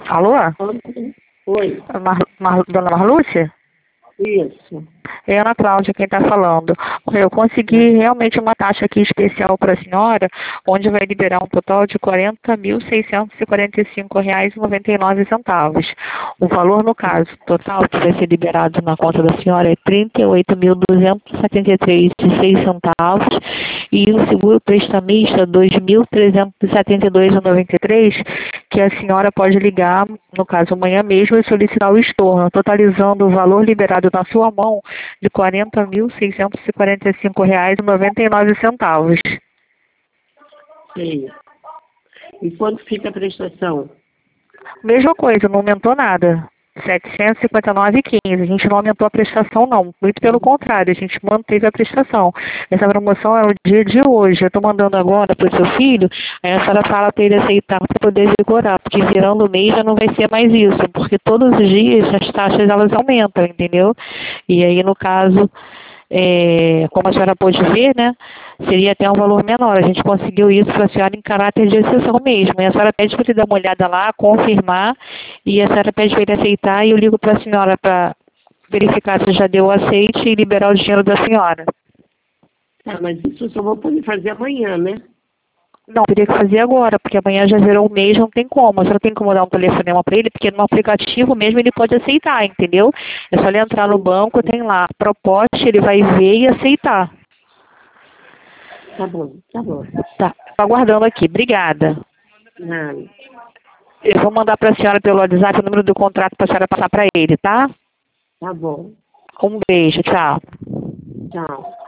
Alô? Oi, Dona Marlúcia? isso. É a Ana Cláudia quem está falando. Olha, eu consegui realmente uma taxa aqui especial para a senhora, onde vai liberar um total de R$ 40.645,99. O valor, no caso, total que vai ser liberado na conta da senhora é R$ 38.273,06. E o seguro prestamista R$ 2.372,93, que a senhora pode ligar, no caso amanhã mesmo, e solicitar o estorno, totalizando o valor liberado na sua mão de R$ 40.645,99. Sei. E quanto fica a prestação? Mesma coisa, não aumentou nada. R$ 759,15. A gente não aumentou a prestação, não. Muito pelo contrário, a gente manteve a prestação. Essa promoção é o dia de hoje. Eu estou mandando agora para o seu filho, aí a senhora fala para ele aceitar para poder decorar, porque virando o mês já não vai ser mais isso, porque todos os dias as taxas elas aumentam, entendeu? E aí, no caso, como a senhora pôde ver, né, seria até um valor menor. A gente conseguiu isso para a senhora em caráter de exceção mesmo. E a senhora pede para ele dar uma olhada lá, confirmar, e a senhora pede para ele aceitar, e eu ligo para a senhora para verificar se já deu o aceite e liberar o dinheiro da senhora. Ah, mas isso eu só vou poder fazer amanhã, né? Não, teria que fazer agora, porque amanhã já virou um mês, não tem como. A senhora tem como dar um telefonema para ele, porque no aplicativo mesmo ele pode aceitar, entendeu? É só ele entrar no banco, tem lá a proposta, ele vai ver e aceitar. Tá bom, tá bom. Tá, tô aguardando aqui. Obrigada. Nada. Eu vou mandar para a senhora pelo WhatsApp o número do contrato para a senhora passar para ele, tá? Tá bom. Um beijo, tchau. Tchau.